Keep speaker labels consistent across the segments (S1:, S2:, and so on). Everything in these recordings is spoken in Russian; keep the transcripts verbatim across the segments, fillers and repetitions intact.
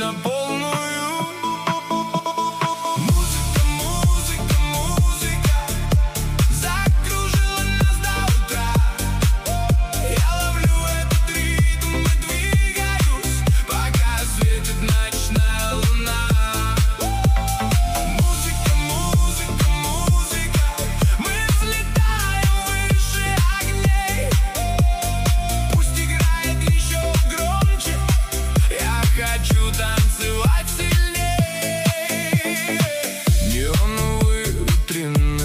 S1: на полную. Музыка, музыка, музыка закружила нас до утра. Я ловлю этот ритм и двигаюсь, пока светит ночная луна. Музыка, музыка, музыка, мы взлетаем выше огней. Пусть играет еще громче, я хочу танцевать сильней. Неоновые витрины,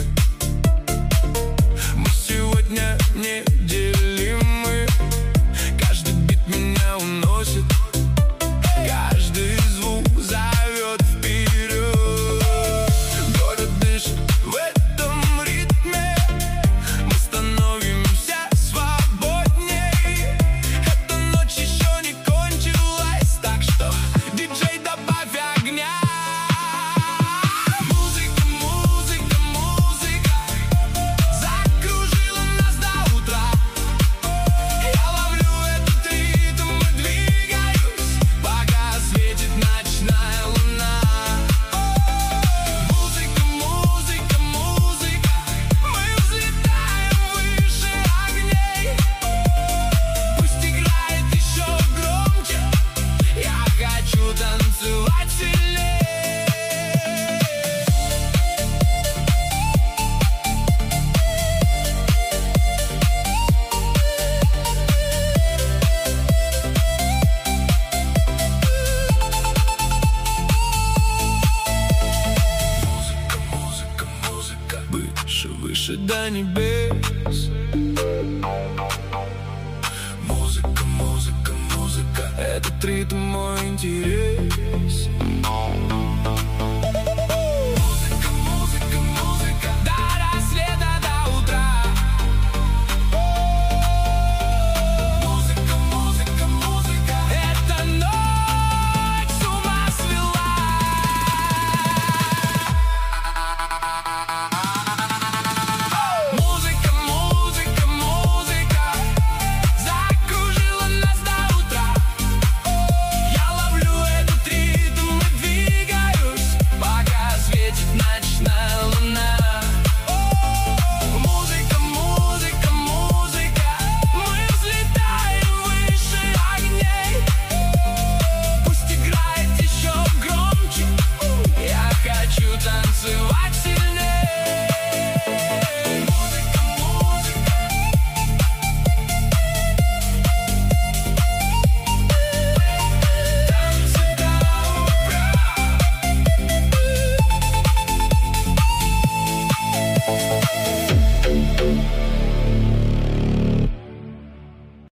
S1: мы сегодня неделимы. Каждый бит меня уносит, каждый звук зовет вперед. Город дышит в этом ритме, мы становимся свободней. Эта ночь еще не кончилась, так что, диджей, добавь огня. Музыка, музыка, музыка закружила нас до утра. Я ловлю этот ритм и двигаюсь, пока светит ночная луна. Музыка, музыка, музыка, мы взлетаем выше огней. Пусть играет еще громче, я хочу танцевать сильней. Музыка, музыка, музыка, выше, выше до небес. Музыка, музыка, музыка, этот ритм мой интерес.